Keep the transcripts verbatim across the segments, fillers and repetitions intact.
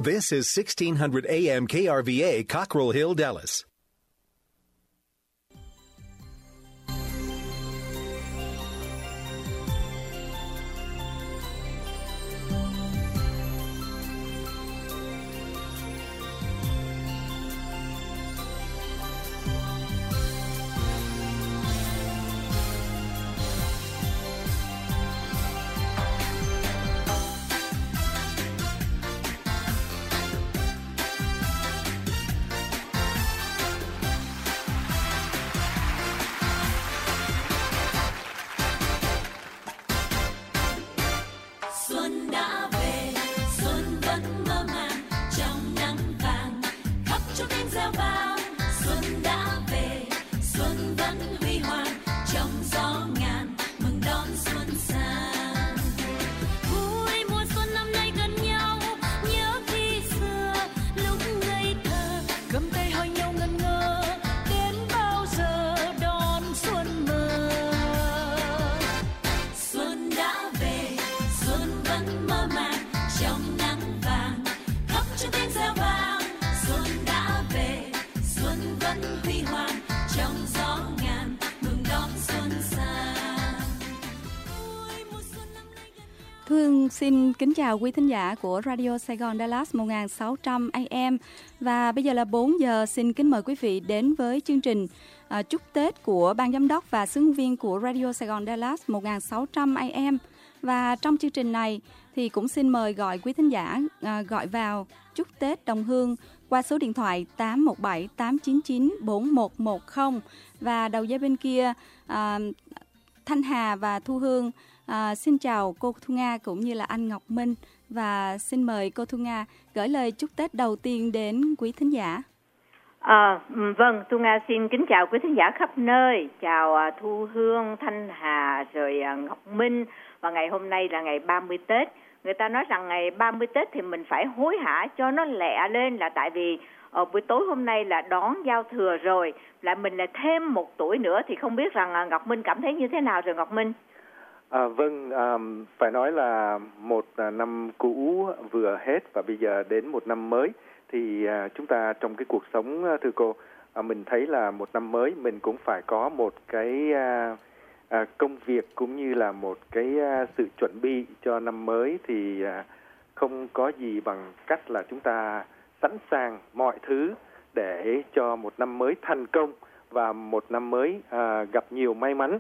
This is sixteen hundred A M K R V A, Cockrell Hill, Dallas. Thương xin kính chào quý thính giả của Radio Sài Gòn Dallas một nghìn sáu trăm A M. Và bây giờ là bốn giờ, xin kính mời quý vị đến với chương trình uh, chúc Tết của ban giám đốc và xướng viên của Radio Sài Gòn Dallas một nghìn sáu trăm A M. Và trong chương trình này thì cũng xin mời gọi quý thính giả uh, gọi vào chúc Tết đồng hương qua số điện thoại tám một bảy tám chín chín bốn một một không. Và đầu dây bên kia uh, Thanh Hà và Thu Hương. À, xin chào cô Thu Nga cũng như là anh Ngọc Minh, và xin mời cô Thu Nga gửi lời chúc Tết đầu tiên đến quý thính giả. À, vâng, Thu Nga xin kính chào quý thính giả khắp nơi, chào Thu Hương, Thanh Hà, rồi Ngọc Minh. Và ngày hôm nay là ngày ba mươi Tết. Người ta nói rằng ngày ba mươi Tết thì mình phải hối hả cho nó lẹ lên, là tại vì ở buổi tối hôm nay là đón giao thừa rồi, lại mình là thêm một tuổi nữa, thì không biết rằng Ngọc Minh cảm thấy như thế nào rồi Ngọc Minh? À, vâng, à, phải nói là một à, năm cũ vừa hết và bây giờ đến một năm mới, thì à, chúng ta trong cái cuộc sống, thưa cô, à, mình thấy là một năm mới mình cũng phải có một cái à, à, công việc cũng như là một cái à, sự chuẩn bị cho năm mới, thì à, không có gì bằng cách là chúng ta sẵn sàng mọi thứ để cho một năm mới thành công và một năm mới à, gặp nhiều may mắn.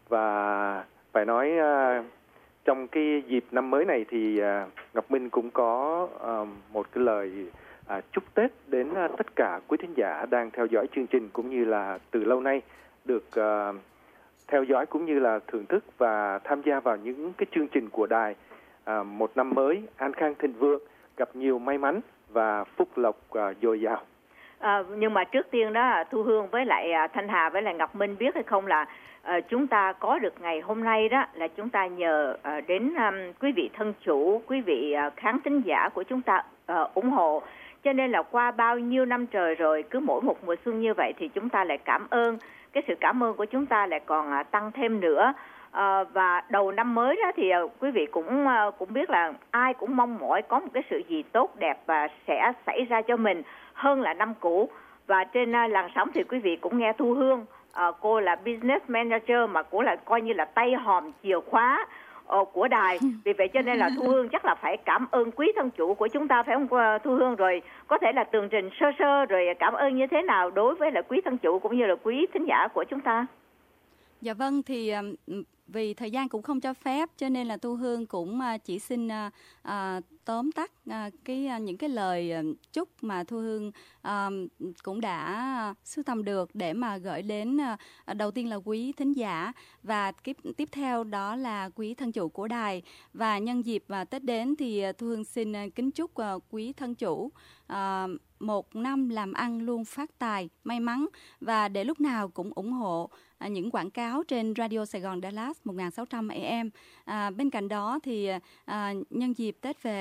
Và phải nói uh, trong cái dịp năm mới này thì uh, Ngọc Minh cũng có uh, một cái lời uh, chúc Tết đến uh, tất cả quý thính giả đang theo dõi chương trình, cũng như là từ lâu nay được uh, theo dõi cũng như là thưởng thức và tham gia vào những cái chương trình của đài. Uh, một năm mới an khang thịnh vượng, gặp nhiều may mắn và phúc lộc uh, dồi dào. À, nhưng mà trước tiên đó, Thu Hương với lại Thanh Hà với lại Ngọc Minh biết hay không là à, chúng ta có được ngày hôm nay đó là chúng ta nhờ à, đến um, quý vị thân chủ, quý vị à, khán thính giả của chúng ta à, ủng hộ. Cho nên là qua bao nhiêu năm trời rồi, cứ mỗi một mùa xuân như vậy thì chúng ta lại cảm ơn, cái sự cảm ơn của chúng ta lại còn à, tăng thêm nữa. À, và đầu năm mới đó thì à, quý vị cũng à, cũng biết là ai cũng mong mỏi có một cái sự gì tốt đẹp và sẽ xảy ra cho mình hơn là năm cũ. Và trên uh, làn sóng thì quý vị cũng nghe Thu Hương, uh, cô là business manager mà cũng là coi như là tay hòm chìa khóa uh, của đài. Vì vậy cho nên là Thu Hương chắc là phải cảm ơn quý thân chủ của chúng ta, phải không uh, Thu Hương? Rồi có thể là tường trình sơ sơ rồi cảm ơn như thế nào đối với là quý thân chủ cũng như là quý thính giả của chúng ta. Dạ vâng, thì uh, vì thời gian cũng không cho phép cho nên là Thu Hương cũng uh, chỉ xin uh, uh, tóm tắt uh, cái uh, những cái lời uh, chúc mà Thu Hương uh, cũng đã uh, sưu tầm được để mà gửi đến uh, đầu tiên là quý thính giả, và tiếp tiếp theo đó là quý thân chủ của đài. Và nhân dịp uh, Tết đến thì uh, Thu Hương xin uh, kính chúc uh, quý thân chủ uh, một năm làm ăn luôn phát tài, may mắn, và để lúc nào cũng ủng hộ à, những quảng cáo trên Radio Sài Gòn Dallas một nghìn sáu trăm A M. À, bên cạnh đó thì à, nhân dịp Tết về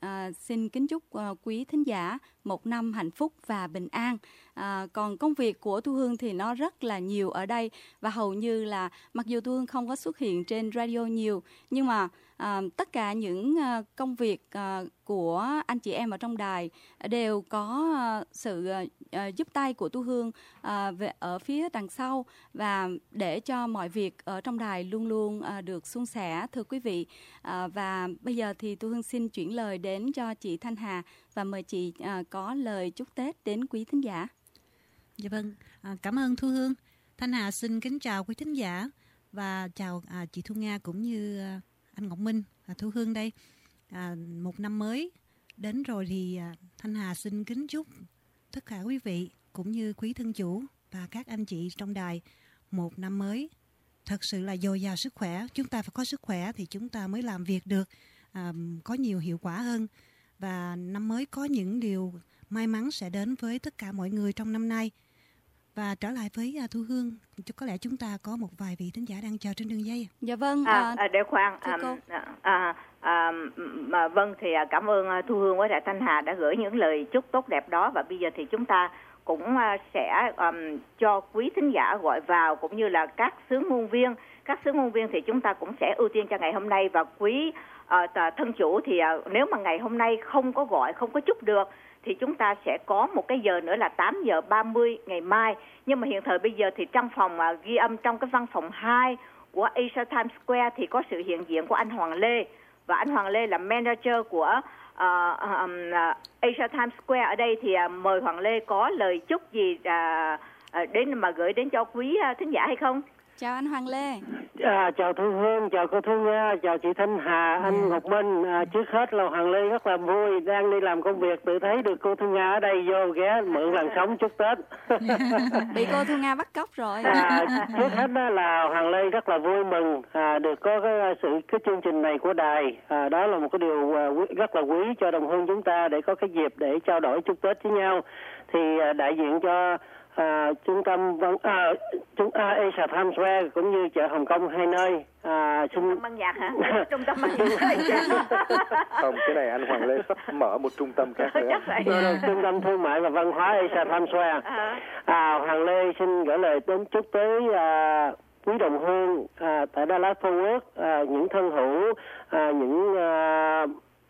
à, xin kính chúc à, quý thính giả một năm hạnh phúc và bình an. À, còn công việc của Thu Hương thì nó rất là nhiều ở đây, và hầu như là mặc dù Thu Hương không có xuất hiện trên radio nhiều, nhưng mà à, tất cả những à, công việc à, của anh chị em ở trong đài đều có à, sự à, giúp tay của Thu Hương à, về ở phía đằng sau, và để cho mọi việc ở trong đài luôn luôn à, được suôn sẻ, thưa quý vị. À, và bây giờ thì Thu Hương xin chuyển lời đến cho chị Thanh Hà, và mời chị à, có lời chúc Tết đến quý thính giả. Dạ vâng, à, cảm ơn Thu Hương. Thanh Hà xin kính chào quý thính giả và chào à, chị Thu Nga cũng như à, anh Ngọc Minh và Thu Hương đây. À, một năm mới đến rồi thì à, Thanh Hà xin kính chúc tất cả quý vị cũng như quý thân chủ và các anh chị trong đài một năm mới thật sự là dồi dào sức khỏe. Chúng ta phải có sức khỏe thì chúng ta mới làm việc được à, có nhiều hiệu quả hơn. Và năm mới có những điều may mắn sẽ đến với tất cả mọi người trong năm nay. Và trở lại với uh, Thu Hương, có lẽ chúng ta có một vài vị thính giả đang chờ trên đường dây. Dạ vâng. À, à, để khoan. À, à, à, à, mà vâng thì cảm ơn Thu Hương với lại Thanh Hà đã gửi những lời chúc tốt đẹp đó. Và bây giờ thì chúng ta cũng sẽ um, cho quý thính giả gọi vào, cũng như là các sướng ngôn viên. Các sướng ngôn viên thì chúng ta cũng sẽ ưu tiên cho ngày hôm nay. Và quý uh, thân chủ thì uh, nếu mà ngày hôm nay không có gọi, không có chúc được, thì chúng ta sẽ có một cái giờ nữa là tám giờ ba mươi ngày mai. Nhưng mà hiện thời bây giờ thì trong phòng uh, ghi âm, trong cái văn phòng hai của Asia Times Square thì có sự hiện diện của anh Hoàng Lê. Và anh Hoàng Lê là manager của uh, um, uh, Asia Times Square ở đây. Thì uh, mời Hoàng Lê có lời chúc gì uh, uh, đến mà gửi đến cho quý uh, thính giả hay không? Chào anh Hoàng Lê. À, chào Thu Hương, chào cô Thu Nga, chào chị Thanh Hà, anh yeah. Ngọc Minh. À, trước hết là Hoàng Lê rất là vui, đang đi làm công việc tự thấy được cô Thu Nga ở đây, vô ghé mượn làn sóng chúc Tết. Bị cô Thu Nga bắt cóc rồi. À, trước hết đó là Hoàng Lê rất là vui mừng à, được có cái sự cái chương trình này của đài. À, đó là một cái điều à, rất là quý cho đồng hương chúng ta để có cái dịp để trao đổi chúc Tết với nhau. Thì à, đại diện cho À, trung tâm văn à, trung à, Asia Times Square cũng như chợ Hồng Kông hai nơi à, xin... Trung tâm ban nhạc hả? Trung tâm ban nhạc. Không, cái này anh Hoàng Lê sắp mở một trung tâm khác nữa. Rồi, trung tâm thương mại và văn hóa Asia Times Square. À, Hoàng Lê xin gửi lời đến chúc tới à, quý đồng hương à, tại Dallas Fort Worth, à, những thân hữu, à, những à,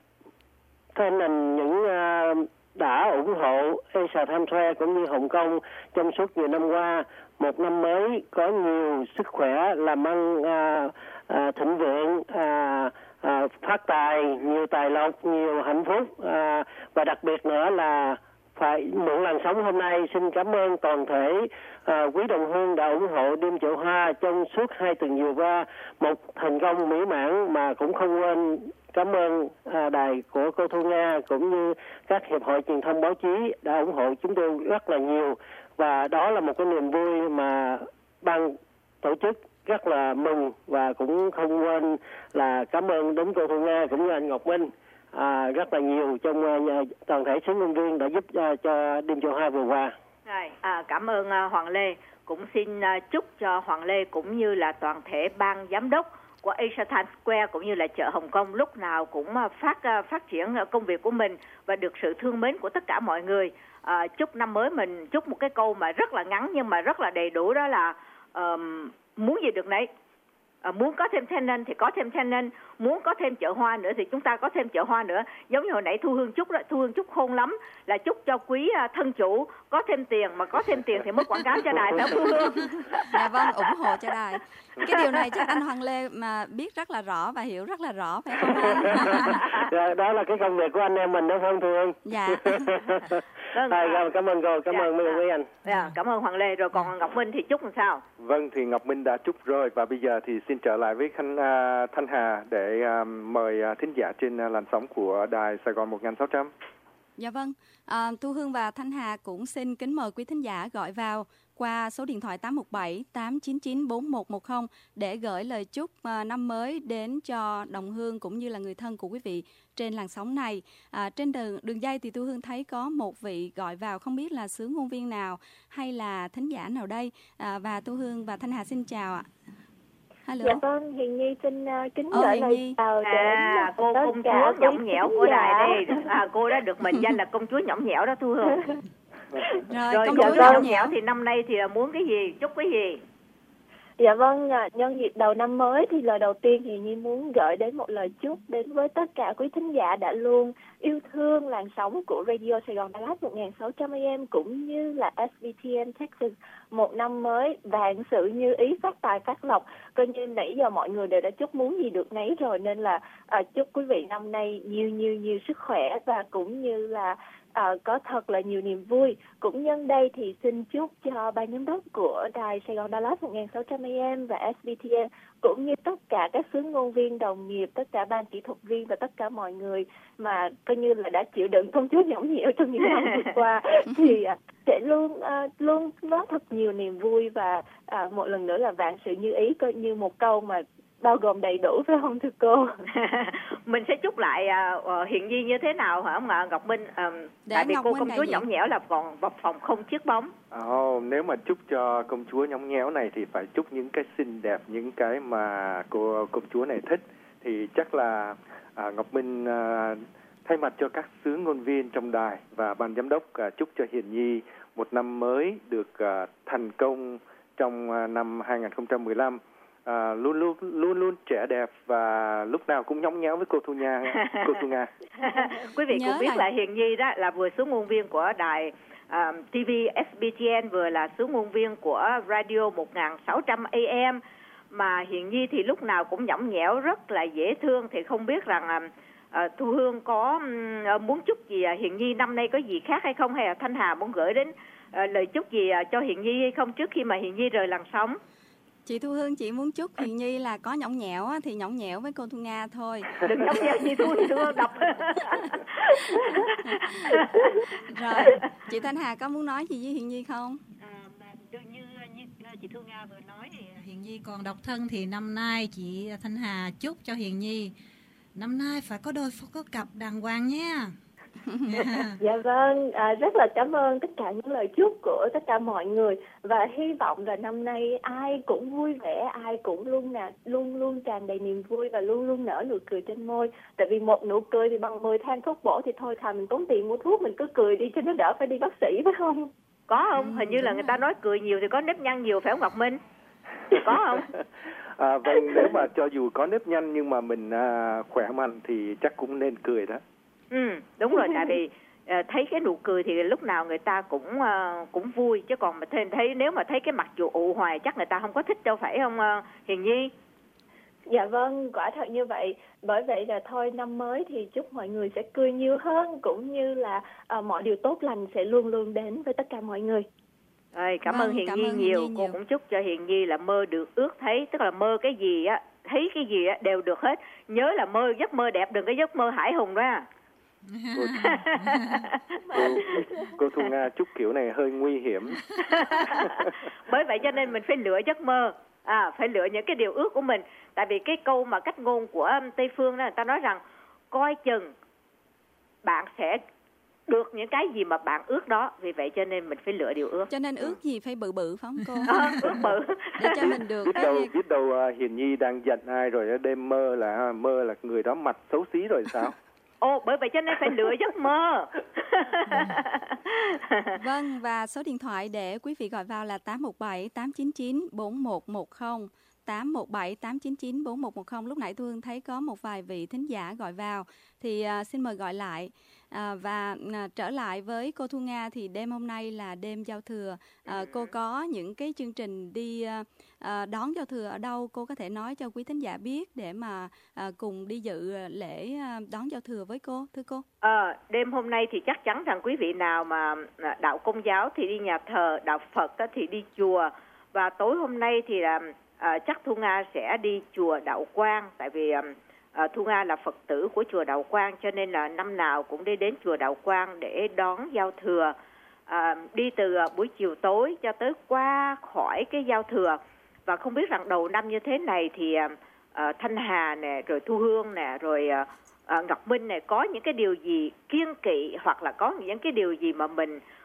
fan, những à, đã ủng hộ Asia Times Square cũng như Hồng Kông trong suốt nhiều năm qua. Một năm mới có nhiều sức khỏe, làm ăn à, à, thịnh vượng, à, à, phát tài, nhiều tài lộc, nhiều hạnh phúc. À, và đặc biệt nữa là phải mượn làn sóng hôm nay xin cảm ơn toàn thể à, quý đồng hương đã ủng hộ đêm chợ hoa trong suốt hai tuần vừa qua, một thành công mỹ mãn mà cũng không quên cảm ơn à, đài của cô Thu Nga cũng như các hiệp hội truyền thông báo chí đã ủng hộ chúng tôi rất là nhiều. Và đó là một cái niềm vui mà ban tổ chức rất là mừng, và cũng không quên là cảm ơn đến cô Thu Nga cũng như anh Ngọc Minh à, rất là nhiều trong uh, toàn thể sướng ngôn viên đã giúp uh, cho đêm chợ hoa vừa qua. Rồi, à, cảm ơn uh, Hoàng Lê. Cũng xin uh, chúc cho Hoàng Lê cũng như là toàn thể ban giám đốc của Asia Times Square cũng như là chợ Hồng Kông lúc nào cũng phát phát triển công việc của mình và được sự thương mến của tất cả mọi người. À, chúc năm mới mình chúc một cái câu mà rất là ngắn nhưng mà rất là đầy đủ, đó là uh, muốn gì được nấy. À, muốn có thêm tenant thì có thêm tenant, muốn có thêm chợ hoa nữa thì chúng ta có thêm chợ hoa nữa. Giống như hồi nãy Thu Hương chúc đó, Thu Hương chúc khôn lắm là chúc cho quý uh, thân chủ có thêm tiền, mà có thêm tiền thì mới quảng cáo cho đài nữa Thu Hương. Dạ vâng, ủng hộ cho đài. Cái điều này chắc anh Hoàng Lê mà biết rất là rõ và hiểu rất là rõ, phải không anh? Dạ, đó là cái công việc của anh em mình đó, không Thu Hương? Dạ. Vâng, à, cảm ơn cô, cảm dạ, ơn mấy quý anh. Dạ, cảm ơn Hoàng Lê. Rồi còn Ngọc Minh thì chúc làm sao? Vâng, thì Ngọc Minh đã chúc rồi, và bây giờ thì xin trở lại với Khanh, uh, Thanh Hà để uh, mời uh, thính giả trên uh, làn sóng của đài Sài Gòn một nghìn sáu trăm. Dạ vâng, à, Thu Hương và Thanh Hà cũng xin kính mời quý thính giả gọi vào qua số điện thoại tám một bảy tám chín chín bốn một một không để gửi lời chúc uh, năm mới đến cho đồng hương cũng như là người thân của quý vị trên làn sóng này. À, trên đường, đường dây thì Thu Hương thấy có một vị gọi vào, không biết là sướng ngôn viên nào hay là thính giả nào đây. À, và Thu Hương và Thanh Hà xin chào ạ. Hello. Dạ vâng, Hiền Nhi xin uh, kính Ờ, gửi Hiền lời Nhi. chào đến À, cô tất công cả chúa nhõng nhẽo của quý đài khán giả. đây. À, cô đã được mệnh danh là công chúa nhõng nhẽo đó Thu Hương. Rồi, Rồi công công chúa chúa nhõng nhõng nhẽo. nhẽo thì năm nay thì muốn cái gì, chúc cái gì? Dạ vâng, à, nhân dịp đầu năm mới thì lời đầu tiên Hiền Nhi muốn gửi đến một lời chúc đến với tất cả quý thính giả đã luôn yêu thương làn sóng của Radio Sài Gòn Dallas một nghìn sáu trăm a em cũng như là ét bê tê en Texas. Một năm mới vạn sự như ý, phát tài phát lộc. Coi như nãy giờ mọi người đều đã chúc muốn gì được nấy rồi, nên là à, chúc quý vị năm nay nhiều nhiều nhiều sức khỏe và cũng như là À, có thật là nhiều niềm vui. Cũng nhân đây thì xin chúc cho ban giám đốc của đài Sài Gòn Dallas một nghìn sáu trăm a em và ét bê tê en cũng như tất cả các xướng ngôn viên, đồng nghiệp, tất cả ban kỹ thuật viên và tất cả mọi người mà coi như là đã chịu đựng công chúa nhõng nhẽo trong những năm vừa qua thì à, sẽ luôn à, luôn có thật nhiều niềm vui và à, một lần nữa là vạn sự như ý, coi như một câu mà bao gồm đầy đủ, phải không thưa cô? Mình sẽ chúc lại uh, Hiền Nhi như thế nào hả ông ạ? Ngọc Minh, uh, tại vì Ngọc cô Minh công chúa diện. nhõng nhẽo là còn vào phòng không chiếc bóng. Oh, nếu mà chúc cho công chúa nhõng nhẽo này thì phải chúc những cái xinh đẹp, những cái mà cô công chúa này thích. Thì chắc là à, Ngọc Minh à, thay mặt cho các xướng ngôn viên trong đài và ban giám đốc à, chúc cho Hiền Nhi một năm mới được à, thành công trong à, năm hai không một lăm. À, luôn luôn luôn luôn trẻ đẹp và lúc nào cũng nhõng nhẽo với cô Thu Nga, cô Thu Nga. Quý vị Nhớ cũng biết là... là Hiền Nhi đó là vừa xướng ngôn viên của đài uh, ti vi ét bê tê en, vừa là xướng ngôn viên của Radio một nghìn sáu trăm a em. Mà Hiền Nhi thì lúc nào cũng nhõng nhẽo, rất là dễ thương. Thì không biết rằng uh, Thu Hương có uh, muốn chúc gì uh, Hiền Nhi năm nay có gì khác hay không, hay là Thanh Hà muốn gửi đến uh, lời chúc gì uh, cho Hiền Nhi hay không trước khi mà Hiền Nhi rời làn sóng? Chị Thu Hương chỉ muốn chúc Hiền Nhi là có nhõng nhẽo á, thì nhõng nhẽo với cô Thu Nga thôi. Đừng nhõng nhẽo như Thu Hương đọc. Rồi, chị Thanh Hà có muốn nói gì với Hiền Nhi không? À, như, như, như chị Thu Nga vừa nói thì Hiền Nhi còn độc thân thì năm nay chị Thanh Hà chúc cho Hiền Nhi năm nay phải có đôi có cặp đàng hoàng nha. Yeah. Dạ vâng, à, rất là cảm ơn tất cả những lời chúc của tất cả mọi người và hy vọng là năm nay ai cũng vui vẻ, ai cũng luôn là luôn luôn tràn đầy niềm vui và luôn luôn nở nụ cười trên môi. Tại vì một nụ cười thì bằng mười thang thuốc bổ, thì thôi thà mình tốn tiền mua thuốc, mình cứ cười đi cho nó đỡ phải đi bác sĩ, phải không? Có không? Ừ, Hình như là người ta nói cười nhiều thì có nếp nhăn nhiều, phải không Ngọc Minh? Có không? À, vâng, nếu mà cho dù có nếp nhăn nhưng mà mình à, khỏe mạnh thì chắc cũng nên cười đó. Ừ, đúng rồi, tại vì uh, thấy cái nụ cười thì lúc nào người ta cũng uh, cũng vui, chứ còn mà thấy, thấy nếu mà thấy cái mặt chù ụ hoài chắc người ta không có thích đâu, phải không uh, Hiền Nhi? Dạ vâng, quả thật như vậy. Bởi vậy là thôi, năm mới thì chúc mọi người sẽ cười nhiều hơn, cũng như là uh, mọi điều tốt lành sẽ luôn luôn đến với tất cả mọi người. Rồi, cảm Vâng, ơn Hiền cảm Nhi ơn nhiều. Hiền Nhi Cô nhiều. cũng chúc cho Hiền Nhi là mơ được ước thấy, tức là mơ cái gì á, thấy cái gì á đều được hết. Nhớ là mơ giấc mơ đẹp, đừng có giấc mơ hải hùng đó. Cô, cô, cô Thu Nga chúc kiểu này hơi nguy hiểm. Bởi vậy cho nên mình phải lựa giấc mơ, à, phải lựa những cái điều ước của mình. Tại vì cái câu mà cách ngôn của Tây Phương đó, người ta nói rằng coi chừng bạn sẽ được những cái gì mà bạn ước đó. Vì vậy cho nên mình phải lựa điều ước. Cho nên ước gì phải bự bự, phải không cô? À, ước bự. Để cho mình được Biết cái... đâu, biết đâu uh, Hiền Nhi đang giận ai rồi đêm mơ là mơ là người đó mặt xấu xí rồi sao? Ồ, bởi vậy cho nên phải lựa giấc mơ. Vâng, và số điện thoại để quý vị gọi vào là tám một bảy tám chín chín bốn một một không, tám một bảy tám chín chín bốn một một không. Lúc nãy Thu Hương thấy có một vài vị thính giả gọi vào, thì uh, xin mời gọi lại. À, và à, trở lại với cô Thu Nga thì đêm hôm nay là đêm giao thừa. À, cô có những cái chương trình đi à, đón giao thừa ở đâu, cô có thể nói cho quý thính giả biết để mà à, cùng đi dự lễ à, đón giao thừa với cô, thưa cô? À, đêm hôm nay thì chắc chắn rằng quý vị nào mà đạo Công giáo thì đi nhà thờ, đạo Phật thì đi chùa, và tối hôm nay thì là à, chắc Thu Nga sẽ đi chùa Đạo Quang, tại vì à, À, Thu Nga là Phật tử của chùa Đạo Quang, cho nên là năm nào cũng đi đến chùa Đạo Quang để đón giao thừa, à, đi từ buổi chiều tối cho tới qua khỏi cái giao thừa. Và không biết rằng đầu năm như thế này thì à, Thanh Hà nè, rồi Thu Hương nè, rồi à, Ngọc Minh nè, có những cái điều gì kiêng kỵ hoặc là có những cái điều gì mà mình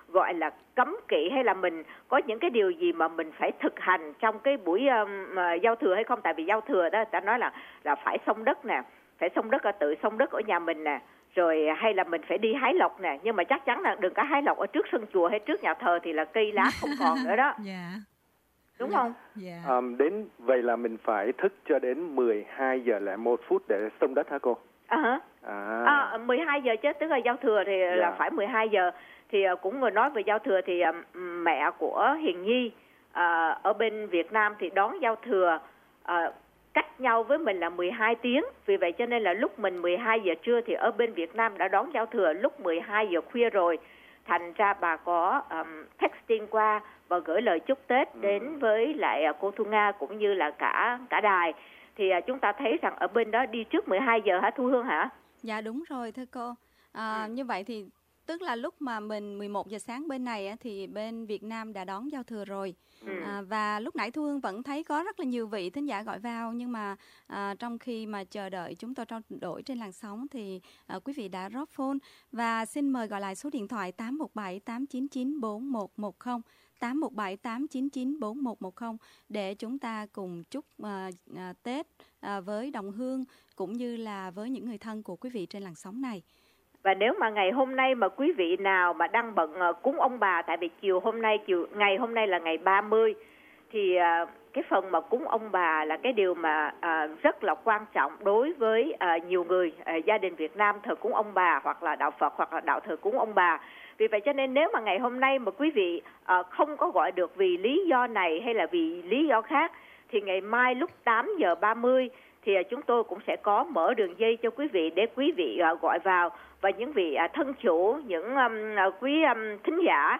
gọi là cấm kỵ, hay là mình có những cái điều gì mà mình phải thực hành trong cái buổi um, uh, giao thừa hay không? Tại vì giao thừa đó ta nói là là phải xông đất nè, phải xông đất, tự xông đất ở nhà mình nè, rồi hay là mình phải đi hái lộc nè, nhưng mà chắc chắn là đừng có hái lộc ở trước sân chùa hay trước nhà thờ thì là cây lá không còn nữa đó. Dạ. Đúng không? Dạ. Um, đến vậy là mình phải thức cho đến mười hai giờ lẻ một phút để xông đất hả cô? À, à. à mười hai giờ chứ, tức là giao thừa thì yeah. là phải mười hai giờ. Thì cũng vừa nói về giao thừa thì mẹ của Hiền Nhi à, ở bên Việt Nam thì đón giao thừa à, cách nhau với mình là mười hai tiếng. Vì vậy cho nên là lúc mình mười hai giờ trưa thì ở bên Việt Nam đã đón giao thừa lúc mười hai giờ khuya rồi. Thành ra bà có um, texting qua và gửi lời chúc Tết đến với lại cô Thu Nga cũng như là cả cả đài. Thì uh, chúng ta thấy rằng ở bên đó đi trước mười hai giờ hả Thu Hương hả? Dạ đúng rồi thưa cô. À, ừ. Như vậy thì tức là lúc mà mình mười một giờ sáng bên này thì bên Việt Nam đã đón giao thừa rồi. Ừ. À, và lúc nãy Thu Hương vẫn thấy có rất là nhiều vị thính giả gọi vào, nhưng mà à, trong khi mà chờ đợi chúng tôi trao đổi trên làn sóng thì à, quý vị đã drop phone. Và xin mời gọi lại số điện thoại tám một bảy tám chín chín bốn một một không, tám một bảy tám chín chín bốn một một không để chúng ta cùng chúc à, à, Tết à, với đồng hương cũng như là với những người thân của quý vị trên làn sóng này. Và nếu mà ngày hôm nay mà quý vị nào mà đang bận uh, cúng ông bà, tại vì chiều hôm nay chiều ngày hôm nay là ngày ba mươi, thì uh, cái phần mà cúng ông bà là cái điều mà uh, rất là quan trọng đối với uh, nhiều người uh, gia đình Việt Nam thờ cúng ông bà, hoặc là đạo Phật hoặc là đạo thờ cúng ông bà. Vì vậy cho nên nếu mà ngày hôm nay mà quý vị uh, không có gọi được vì lý do này hay là vì lý do khác, thì ngày mai lúc tám giờ ba mươi thì uh, chúng tôi cũng sẽ có mở đường dây cho quý vị để quý vị uh, gọi vào. Và những vị uh, thân chủ, những um, uh, quý um, thính giả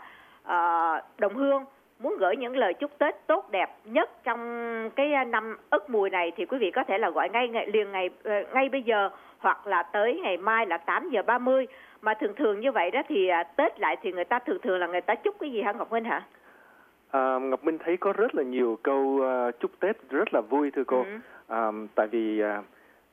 uh, đồng hương muốn gửi những lời chúc Tết tốt đẹp nhất trong cái uh, năm Ất Mùi này thì quý vị có thể là gọi ngay, ngay liền ngày uh, ngay bây giờ, hoặc là tới ngày mai là tám giờ ba mươi. Mà thường thường như vậy đó thì uh, Tết lại thì người ta thường thường là người ta chúc cái gì hả Ngọc Minh hả? À, Ngọc Minh thấy có rất là nhiều câu uh, chúc Tết rất là vui thưa cô. Ừ. À, tại vì uh,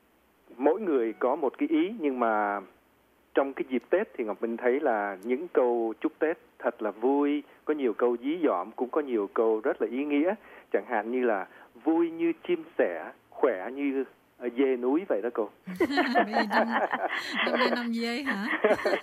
mỗi người có một cái ý, nhưng mà trong cái dịp Tết thì Ngọc Minh thấy là những câu chúc Tết thật là vui, có nhiều câu dí dỏm, cũng có nhiều câu rất là ý nghĩa. Chẳng hạn như là vui như chim sẻ, khỏe như dê núi vậy đó cô. Đông lên năm dê hả?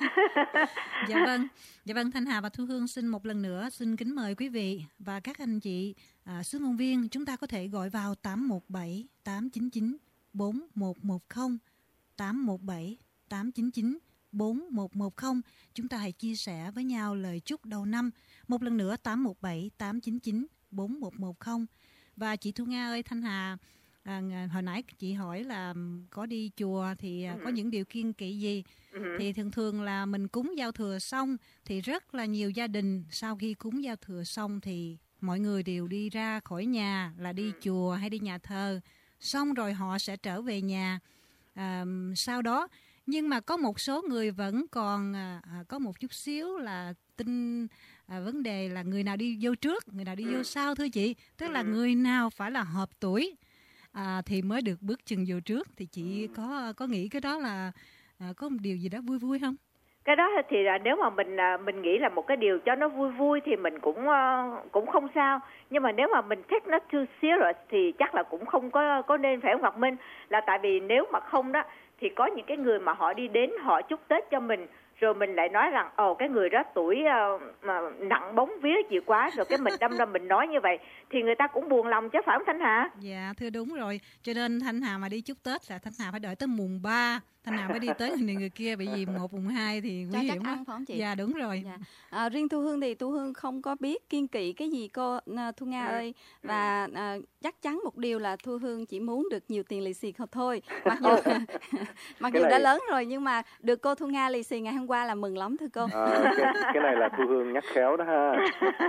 Dạ vâng, dạ vâng, Thanh Hà và Thu Hương xin một lần nữa xin kính mời quý vị và các anh chị à, sứ ngôn viên, chúng ta có thể gọi vào tám một bảy tám chín chín bốn một một không, tám một bảy tám chín chín bốn một một không. Chúng ta hãy chia sẻ với nhau lời chúc đầu năm. Một lần nữa tám một bảy tám chín chín bốn một một không. Và chị Thu Nga ơi, Thanh Hà à, hồi nãy chị hỏi là có đi chùa thì ừ. có những điều kiêng kỵ gì? Ừ. Thì thường thường là mình cúng giao thừa xong thì rất là nhiều gia đình sau khi cúng giao thừa xong thì mọi người đều đi ra khỏi nhà, là đi ừ. chùa hay đi nhà thờ, xong rồi họ sẽ trở về nhà à, sau đó. Nhưng mà có một số người vẫn còn à, có một chút xíu là tin à, vấn đề là người nào đi vô trước, người nào đi vô sau thưa chị. Tức là người nào phải là hợp tuổi à, thì mới được bước chân vô trước. Thì chị có có nghĩ cái đó là à, có một điều gì đó vui vui không? Cái đó thì là nếu mà mình mình nghĩ là một cái điều cho nó vui vui thì mình cũng cũng không sao. Nhưng mà nếu mà mình take nó too serious thì chắc là cũng không có có nên, phải không Ngọc Minh? Là tại vì nếu mà không đó thì có những cái người mà họ đi đến họ chúc Tết cho mình, rồi mình lại nói rằng ồ cái người đó tuổi uh, mà nặng bóng vía gì quá, rồi cái mình đâm ra mình nói như vậy thì người ta cũng buồn lòng chứ, phải không Thanh Hà? Dạ thưa đúng rồi, cho nên Thanh Hà mà đi chúc Tết là Thanh Hà phải đợi tới mùng ba, Thanh Hà mới đi tới người này người kia, bởi vì một mùng hai thì nguy hiểm lắm, phải không chị? Dạ đúng rồi. Dạ. À, riêng Thu Hương thì Thu Hương không có biết kiêng kỵ cái gì cô Thu Nga ừ. ơi, và à, chắc chắn một điều là Thu Hương chỉ muốn được nhiều tiền lì xì không thôi, mặc dù mặc dù này... đã lớn rồi, nhưng mà được cô Thu Nga lì xì ngày hôm qua là mừng lắm thưa cô. À, cái, cái này là Thu Hương nhắc khéo đó ha.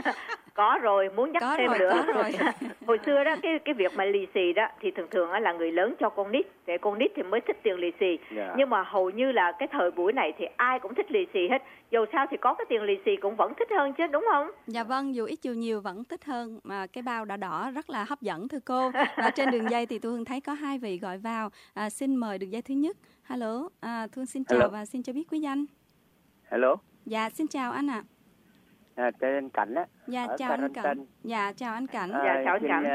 Có rồi, muốn nhắc có thêm rồi, nữa. Có rồi. Hồi xưa đó cái cái việc mà lì xì đó thì thường thường là người lớn cho con nít, để con nít thì mới thích tiền lì xì. Yeah. Nhưng mà hầu như là cái thời buổi này thì ai cũng thích lì xì hết. Dù sao thì có cái tiền lì xì cũng vẫn thích hơn chứ, đúng không? Dạ vâng, dù ít dù nhiều vẫn thích hơn, mà cái bao đỏ đỏ rất là hấp dẫn thưa cô. Và trên đường dây thì Thu Hương thấy có hai vị gọi vào. À, xin mời đường dây thứ nhất. Hello, à, Thu Hương xin chào. Hello. Và xin cho biết quý danh. Hello. Dạ xin chào anh ạ. À. À, tên anh Cảnh á. Dạ chào anh Cảnh. Dạ chào anh Cảnh. À, dạ chào anh Cảnh.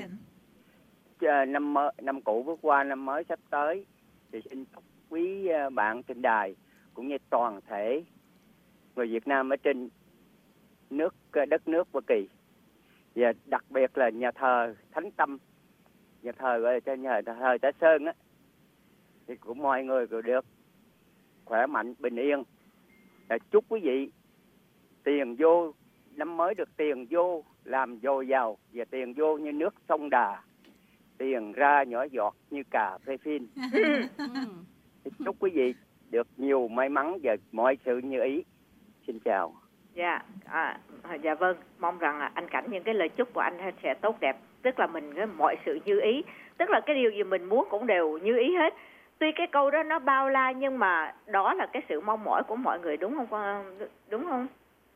Uh, năm mới, năm cũ bước qua, năm mới sắp tới thì xin chúc quý bạn trên đài cũng như toàn thể người Việt Nam ở trên nước đất nước Hoa Kỳ, và đặc biệt là nhà thờ Thánh Tâm, nhà thờ gọi là trên nhà thờ Tạ Sơn á, thì cũng mọi người đều được khỏe mạnh, bình yên. À, chúc quý vị tiền vô, năm mới được tiền vô làm dồi dào, và tiền vô như nước sông Đà, tiền ra nhỏ giọt như cà phê phin. Chúc quý vị được nhiều may mắn và mọi sự như ý. Xin chào. Dạ, à, dạ vâng, mong rằng anh Cảnh những cái lời chúc của anh sẽ tốt đẹp, tức là mình cái mọi sự như ý, tức là cái điều gì mình muốn cũng đều như ý hết. Tuy cái câu đó nó bao la nhưng mà đó là cái sự mong mỏi của mọi người, đúng không, đúng không?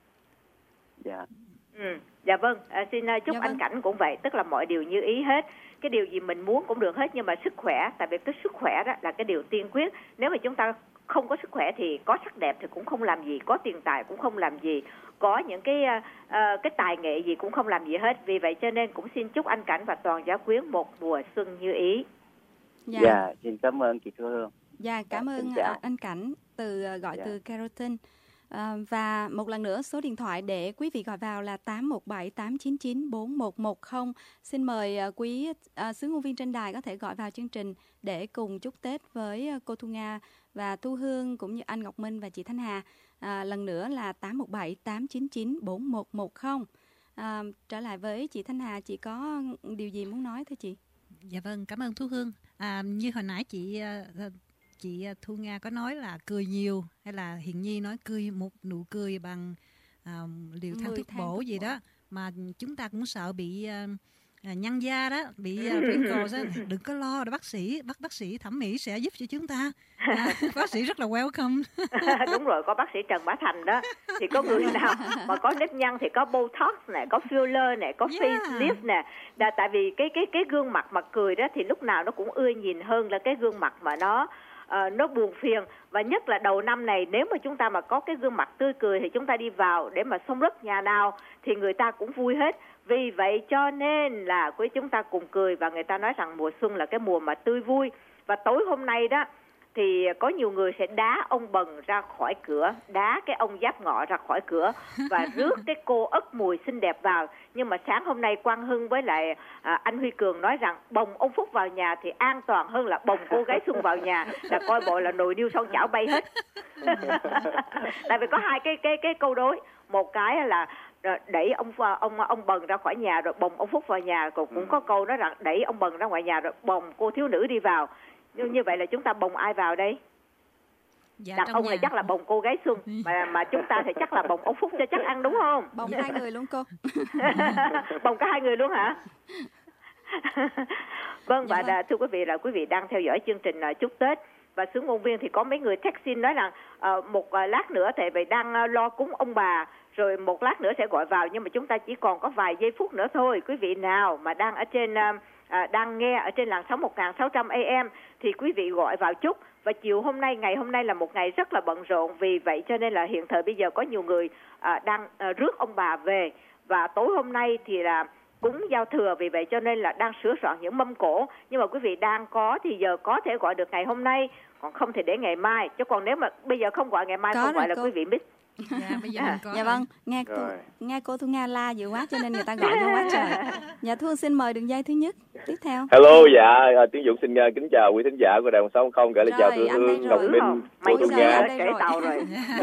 Dạ. Ừ, dạ vâng, à, xin chúc dạ anh vâng. Cảnh cũng vậy, tức là mọi điều như ý hết. Cái điều gì mình muốn cũng được hết, nhưng mà sức khỏe, tại vì cái sức khỏe đó là cái điều tiên quyết. Nếu mà chúng ta không có sức khỏe thì có sắc đẹp thì cũng không làm gì, có tiền tài cũng không làm gì, có những cái uh, cái tài nghệ gì cũng không làm gì hết. Vì vậy cho nên cũng xin chúc anh Cảnh và toàn giáo quyến một mùa xuân như ý. Dạ, dạ xin cảm ơn chị Thu Hương. Dạ, cảm dạ, ơn anh Cảnh từ gọi dạ. từ Carrollton. À, và một lần nữa số điện thoại để quý vị gọi vào là tám một bảy tám chín chín bốn một một không. Xin mời uh, quý uh, xướng ngôn viên trên đài có thể gọi vào chương trình để cùng chúc Tết với uh, cô Thu Nga và Thu Hương cũng như anh Ngọc Minh và chị Thanh Hà. À, lần nữa là tám một bảy tám chín chín bốn một một không. À, trở lại với chị Thanh Hà, chị có điều gì muốn nói thưa chị? Dạ vâng, cảm ơn Thu Hương. À, như hồi nãy chị uh, chị Thu Nga có nói là cười nhiều, hay là Hiền Nhi nói cười một nụ cười bằng uh, liều thang thuốc bổ gì đó, mà chúng ta cũng sợ bị uh, nhăn da đó, bị uh, wrinkles đó. Đừng có lo, bác sĩ bác bác sĩ thẩm mỹ sẽ giúp cho chúng ta. À, bác sĩ rất là welcome. Đúng rồi, có bác sĩ Trần Bá Thành đó. Thì có người nào mà có nếp nhăn thì có Botox nè, có filler nè, có yeah. facelift nè. Đà, tại vì cái cái cái gương mặt mà cười đó thì lúc nào nó cũng ưa nhìn hơn là cái gương mặt mà nó Uh, nó buồn phiền. Và nhất là đầu năm này, nếu mà chúng ta mà có cái gương mặt tươi cười thì chúng ta đi vào để mà xông rất nhà nào thì người ta cũng vui hết. Vì vậy cho nên là quý chúng ta cùng cười, và người ta nói rằng mùa xuân là cái mùa mà tươi vui. Và tối hôm nay đó thì có nhiều người sẽ đá ông Bần ra khỏi cửa, đá cái ông Giáp Ngọ ra khỏi cửa và rước cái cô Ất Mùi xinh đẹp vào. Nhưng mà sáng hôm nay Quang Hưng với lại à, anh Huy Cường nói rằng bồng ông Phúc vào nhà thì an toàn hơn là bồng cô gái Xuân vào nhà, là coi bộ là nồi niêu son chảo bay hết. Tại vì có hai cái cái cái câu đối, một cái là đẩy ông ông ông Bần ra khỏi nhà rồi bồng ông Phúc vào nhà, cũng cũng có câu nói rằng đẩy ông Bần ra ngoài nhà rồi bồng cô thiếu nữ đi vào. Nhưng như vậy là chúng ta bồng ai vào đây? Dạ, đàn ông nhà. Là chắc là bồng cô gái Xuân, mà mà chúng ta thì chắc là bồng ông Phúc cho chắc ăn, đúng không? Bồng hai người luôn cô. Bồng cả hai người luôn hả? Vâng, dạ và vâng. Thưa quý vị, là quý vị đang theo dõi chương trình chúc Tết, và xướng ngôn viên thì có mấy người text xin nói rằng uh, một uh, lát nữa thì vậy đang uh, lo cúng ông bà, rồi một lát nữa sẽ gọi vào, nhưng mà chúng ta chỉ còn có vài giây phút nữa thôi. Quý vị nào mà đang ở trên uh, À, đang nghe ở trên làn sóng một nghìn sáu trăm A M thì quý vị gọi vào chút. Và chiều hôm nay, ngày hôm nay là một ngày rất là bận rộn, vì vậy cho nên là hiện thời bây giờ có nhiều người à, đang à, rước ông bà về, và tối hôm nay thì là cúng giao thừa, vì vậy cho nên là đang sửa soạn những mâm cỗ. Nhưng mà quý vị đang có thì giờ có thể gọi được ngày hôm nay, còn không thì để ngày mai. Chứ còn nếu mà bây giờ không gọi ngày mai, có không gọi là cô. Quý vị miss. Dạ, bây giờ mình có dạ vâng, nghe cô, nghe cô Thu Nga la dữ quá cho nên người ta gọi vô quá trời. Dạ Thu xin mời đường dây thứ nhất. Tiếp theo. Hello, dạ Tiến Dũng xin uh, kính chào quý thính giả của Đài sáu không không, gửi lời chào Thu Hương, Ngọc Minh, cô Thu Nga. Tàu rồi.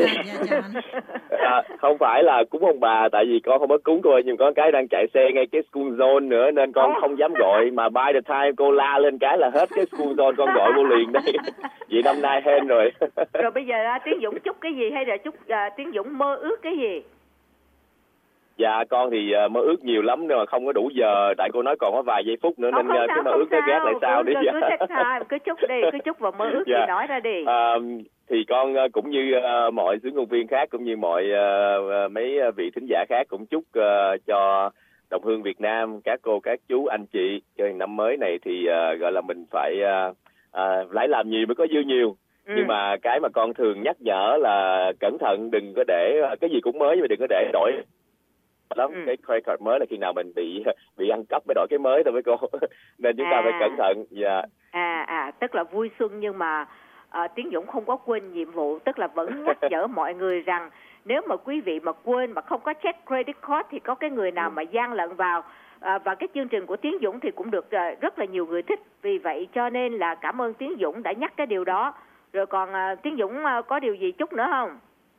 À, không phải là cúng ông bà, tại vì con không có cúng cô ơi, nhưng có cái đang chạy xe ngay cái school zone nữa nên con oh. không dám gọi, mà by the time cô la lên cái là hết cái school zone, con gọi vô liền đây. Vì năm nay hên rồi. Rồi bây giờ uh, Tiến Dũng chúc cái gì, hay là chúc uh, Tiến Dũng mơ ước cái gì? Dạ con thì uh, mơ ước nhiều lắm nhưng mà không có đủ giờ, tại cô nói còn có vài giây phút nữa không, nên uh, cái mơ ước cái gác lại sau đi. Cứ, cứ, cứ chúc đi, cứ chúc và mơ ước dạ. Thì nói ra đi. Uh, thì con uh, cũng như uh, mọi xướng ngôn viên khác, cũng như mọi uh, mấy vị thính giả khác cũng chúc uh, cho Đồng Hương Việt Nam, các cô, các chú, anh chị chơi năm mới này thì uh, gọi là mình phải uh, uh, lấy làm nhiều mới có dư nhiều. Ừ. Nhưng mà cái mà con thường nhắc nhở là cẩn thận, đừng có để cái gì cũng mới nhưng mà đừng có để đổi lắm. Ừ. Cái credit card mới là khi nào mình bị bị ăn cắp mới đổi cái mới thôi với cô. Nên chúng à. ta phải cẩn thận. Dạ. Yeah. À à tức là vui xuân nhưng mà à, Tiến Dũng không có quên nhiệm vụ, tức là vẫn nhắc nhở mọi người rằng nếu mà quý vị mà quên mà không có check credit card thì có cái người nào mà gian lận vào. À, và cái chương trình của Tiến Dũng thì cũng được à, rất là nhiều người thích. Vì vậy cho nên là cảm ơn Tiến Dũng đã nhắc cái điều đó. Rồi còn à, Tiến Dũng à, có điều gì chúc nữa không?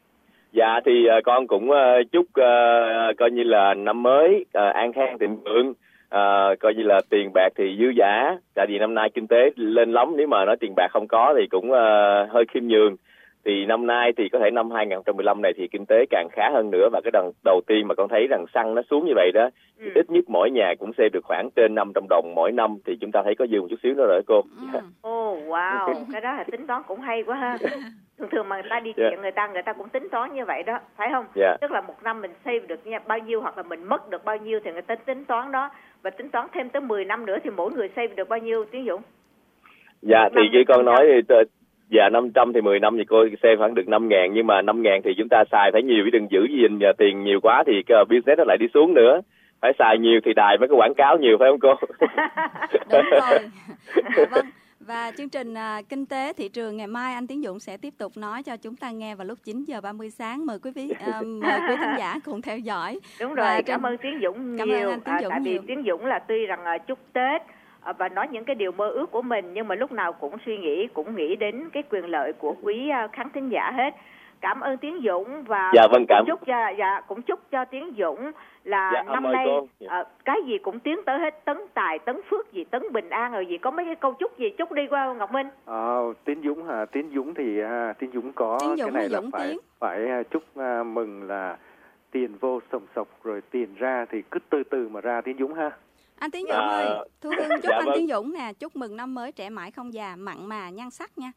Dạ thì à, con cũng à, chúc à, coi như là năm mới à, an khang thịnh vượng, à, coi như là tiền bạc thì dư dả. Tại vì năm nay kinh tế lên lắm, nếu mà nói tiền bạc không có thì cũng à, hơi khiêm nhường. Thì năm nay thì có thể năm hai không một lăm này thì kinh tế càng khá hơn nữa. Và cái đợt đầu tiên mà con thấy rằng xăng nó xuống như vậy đó, ừ. ít nhất mỗi nhà cũng save được khoảng trên năm trăm đồng mỗi năm. Thì chúng ta thấy có dư một chút xíu nữa rồi cô. Ồ oh, wow, cái đó là tính toán cũng hay quá ha. Thường thường mà người ta đi chuyện yeah. người ta người ta cũng tính toán như vậy đó, phải không? Yeah. Tức là một năm mình save được bao nhiêu hoặc là mình mất được bao nhiêu thì người ta tính toán đó. Và tính toán thêm tới mười năm nữa thì mỗi người save được bao nhiêu, Tiến Dũng? Dạ một thì như con nói thì dạ năm trăm thì mười năm thì cô save khoảng được năm ngàn, nhưng mà năm ngàn thì chúng ta xài phải nhiều, chứ đừng giữ gìn tiền nhiều quá thì cái business nó lại đi xuống nữa. Phải xài nhiều thì đài mới có quảng cáo nhiều, phải không cô? Đúng rồi. À, vâng. Và chương trình uh, Kinh tế thị trường ngày mai anh Tiến Dũng sẽ tiếp tục nói cho chúng ta nghe vào lúc chín giờ ba mươi sáng. Mời quý vị uh, mời quý thính giả cùng theo dõi. Đúng rồi, và cảm ơn Tiến Dũng cảm nhiều. Ơn anh Tiến Dũng à, tại nhiều. vì Tiến Dũng là tuy rằng uh, chúc Tết uh, và nói những cái điều mơ ước của mình, nhưng mà lúc nào cũng suy nghĩ, cũng nghĩ đến cái quyền lợi của quý uh, khán thính giả hết. Cảm ơn Tiến Dũng và dạ, vâng, cảm. Cũng chúc cho dạ cũng chúc cho Tiến Dũng là dạ, năm nay dạ. uh, cái gì cũng tiến tới hết, tấn tài, tấn phước gì, tấn bình an rồi gì. Có mấy cái câu chúc gì chúc đi qua Ngọc Minh? Ờ, Tiến Dũng hả? Tiến Dũng thì à, Tiến Dũng có Tiến Dũng cái này là Dũng phải tiến. phải chúc à, mừng là tiền vô sồng sộc rồi tiền ra thì cứ từ từ mà ra, Tiến Dũng ha. Anh Tiến Dũng à, ơi, Thu Hương chúc dạ, anh vâng. Tiến Dũng nè, chúc mừng năm mới trẻ mãi không già, mặn mà nhan sắc nha.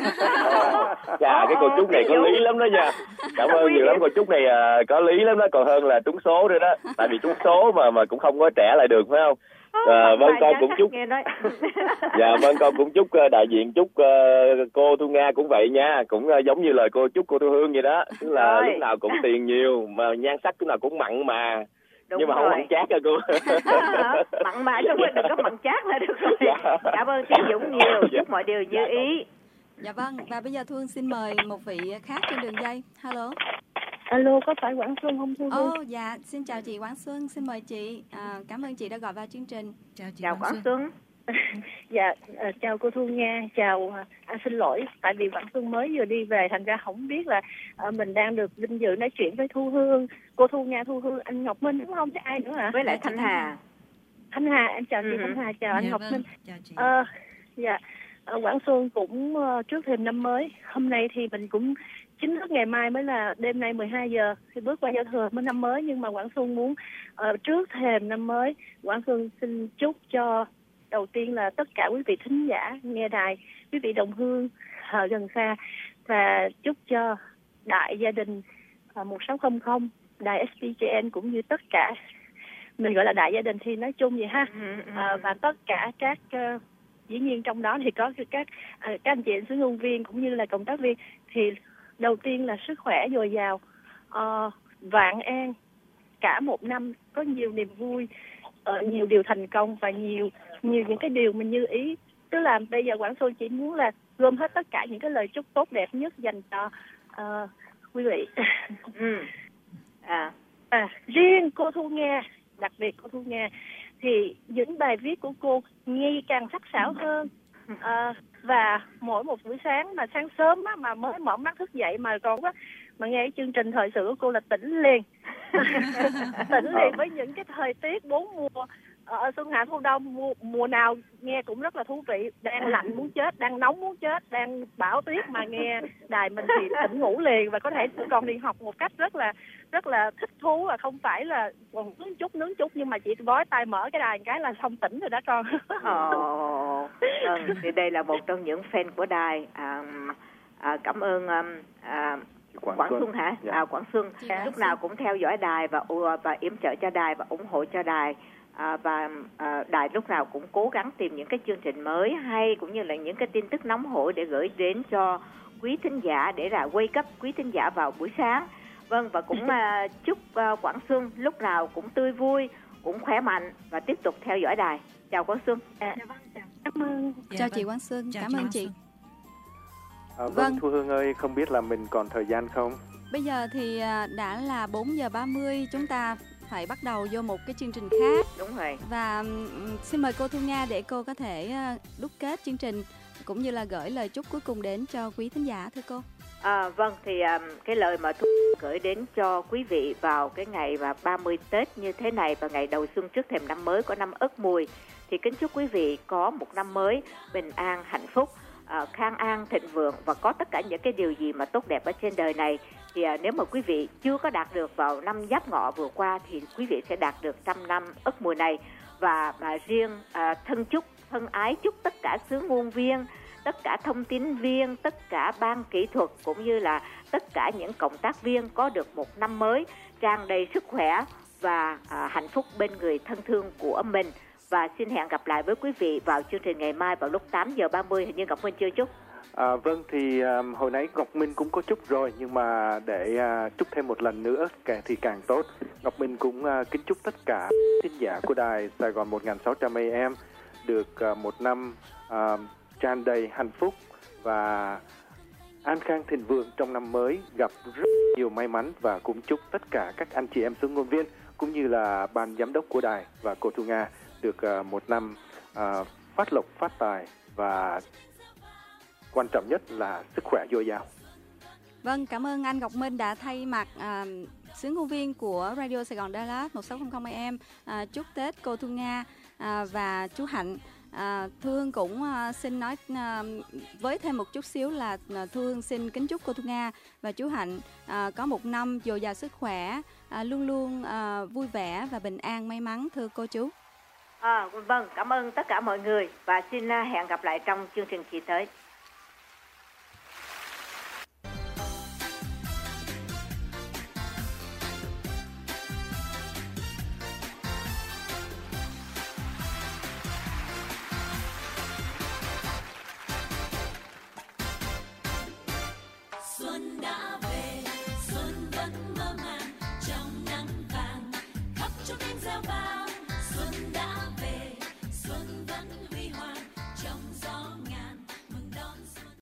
Dạ, cái câu chúc này có lý lắm đó nha. Cảm ơn nhiều lắm, câu chúc này uh, có lý lắm đó, còn hơn là trúng số nữa đó. Tại vì trúng số mà mà cũng không có trẻ lại được, phải không? À, vâng con cũng chúc. Dạ vâng con cũng chúc uh, đại diện chúc uh, cô Thu Nga cũng vậy nha, cũng uh, giống như lời cô chúc cô Thu Hương vậy đó, tức là rồi. Lúc nào cũng tiền nhiều mà nhan sắc lúc nào cũng mặn mà. Đúng nhưng mà rồi. Không mặn chát rồi cô. Mặn mà chứ đừng có mặn chát là được rồi. Dạ. Cảm ơn Tiến Dũng nhiều, chúc mọi điều như ý. Dạ vâng, và bây giờ Thu Hương xin mời một vị khác trên đường dây. Hello. Alo, có phải Quảng Xuân không Thu Hương? Ồ, oh, dạ, xin chào chị Quảng Xuân, xin mời chị. À, cảm ơn chị đã gọi vào chương trình. Chào chị chào Quảng Xuân. Dạ, uh, chào cô Thu Nga, chào uh, à, xin lỗi, tại vì Quảng Xuân mới vừa đi về, thành ra không biết là uh, mình đang được vinh dự nói chuyện với Thu Hương, cô Thu Nga, Thu Hương, anh Ngọc Minh đúng không? Chứ ai nữa hả? Với lại Thanh Hà. Thanh Hà, em chào chị uh-huh. Thanh Hà, chào anh dạ, Ngọc vâng. Minh. Chào chị. Uh, dạ, uh, Quảng Xuân cũng uh, trước thềm năm mới, hôm nay thì mình cũng chính thức ngày mai mới là đêm nay mười hai giờ thì bước qua giao thừa mới năm mới, nhưng mà Quảng Xuân muốn uh, trước thềm năm mới, Quảng Xuân xin chúc cho đầu tiên là tất cả quý vị thính giả nghe đài, quý vị đồng hương ở gần xa, và chúc cho đại gia đình một sáu không không, đài ét pê giê en cũng như tất cả, mình gọi là đại gia đình thì nói chung vậy ha, à, và tất cả các uh, dĩ nhiên trong đó thì có các uh, các anh chị ứng ngôn viên cũng như là cộng tác viên, thì đầu tiên là sức khỏe dồi dào, uh, vạn an, cả một năm có nhiều niềm vui, uh, nhiều điều thành công và nhiều nhiều những cái điều mình như ý. Tức là bây giờ Quảng Xuân chỉ muốn là gom hết tất cả những cái lời chúc tốt đẹp nhất dành cho uh, quý vị. ừ. à. à riêng cô Thu Nga, đặc biệt cô Thu Nga thì những bài viết của cô ngày càng sắc sảo hơn, uh, và mỗi một buổi sáng mà sáng sớm á, mà mới mở mắt thức dậy mà còn á, mà nghe cái chương trình thời sự của cô là tỉnh liền. Tỉnh liền với những cái thời tiết bốn mùa, ở xuân hạ thu đông, mùa, mùa nào nghe cũng rất là thú vị. Đang lạnh muốn chết, đang nóng muốn chết, đang bão tuyết mà nghe đài mình thì tỉnh ngủ liền, và có thể tụi con đi học một cách rất là rất là thích thú, và không phải là còn nướng chút nướng chút nhưng mà chỉ bói tai mở cái đài một cái là xong tỉnh rồi đó con. Ồ, ừ, thì đây là một trong những fan của đài. À, à, cảm ơn à, Quảng, Quảng Xuân hả? Dạ. À, Quảng Xuân. Dạ. Lúc nào cũng theo dõi đài và và yểm trợ cho đài và ủng hộ cho đài. À, và à, đài lúc nào cũng cố gắng tìm những cái chương trình mới hay cũng như là những cái tin tức nóng hổi để gửi đến cho quý thính giả, để là wake up quý thính giả vào buổi sáng. Vâng, và cũng à, chúc à, Quảng Xuân lúc nào cũng tươi vui, cũng khỏe mạnh và tiếp tục theo dõi đài. Chào Quảng Xuân. À, cảm ơn. Dạ, chào vâng. chị Quang Xuân, chào cảm ơn chị. À, vâng, Vâng. Thu Hương ơi, không biết là mình còn thời gian không? Bây giờ thì đã là bốn giờ ba mươi, chúng ta phải bắt đầu vô một cái chương trình khác. Đúng rồi. Và um, xin mời cô Thu Nga để cô có thể uh, đúc kết chương trình cũng như là gửi lời chúc cuối cùng đến cho quý thính giả, thưa cô. À, vâng, thì um, cái lời mà Thu gửi đến cho quý vị vào cái ngày mà ba mươi Tết như thế này và ngày đầu xuân trước thềm năm mới của năm Ất Mùi, thì kính chúc quý vị có một năm mới bình an, hạnh phúc, uh, khang an, thịnh vượng và có tất cả những cái điều gì mà tốt đẹp ở trên đời này. Thì uh, nếu mà quý vị chưa có đạt được vào năm Giáp Ngọ vừa qua thì quý vị sẽ đạt được trong năm Ất Mùi này. Và mà riêng uh, thân chúc, thân ái chúc tất cả xứ ngôn viên, tất cả thông tin viên, tất cả ban kỹ thuật cũng như là tất cả những cộng tác viên có được một năm mới tràn đầy sức khỏe và à, hạnh phúc bên người thân thương của mình. Và xin hẹn gặp lại với quý vị vào chương trình ngày mai vào lúc tám giờ ba mươi. Hình như Ngọc Minh chưa chúc. À, vâng, thì um, hồi nãy Ngọc Minh cũng có chúc rồi, nhưng mà để uh, chúc thêm một lần nữa càng thì càng tốt. Ngọc Minh cũng uh, kính chúc tất cả thính giả của đài Sài Gòn một nghìn sáu trăm A M được uh, một năm uh, tràn đầy hạnh phúc và an khang thịnh vượng trong năm mới, gặp rất nhiều may mắn, và cũng chúc tất cả các anh chị em xứ ngôn viên cũng như là ban giám đốc của đài và cô Thu Nga được uh, một năm uh, phát lộc phát tài và quan trọng nhất là sức khỏe dồi dào. Vâng, cảm ơn anh Ngọc Minh đã thay mặt à, xứ ngôn viên của Radio Sài Gòn Dallas một sáu không không A M à, chúc Tết cô Thu Nga à, và chú Hạnh. À, Thu Hương cũng à, xin nói à, với thêm một chút xíu là à, Thu Hương xin kính chúc cô Thu Nga và chú Hạnh à, có một năm dồi dào sức khỏe, à, luôn luôn à, vui vẻ và bình an, may mắn, thưa cô chú. À, vâng, cảm ơn tất cả mọi người và xin hẹn gặp lại trong chương trình kỳ tới. Xuân đã